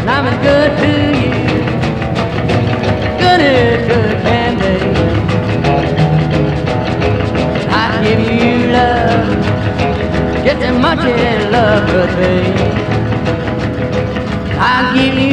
and I'm as good to you. Good as good can be. I give you love, just as much as love could be. I give you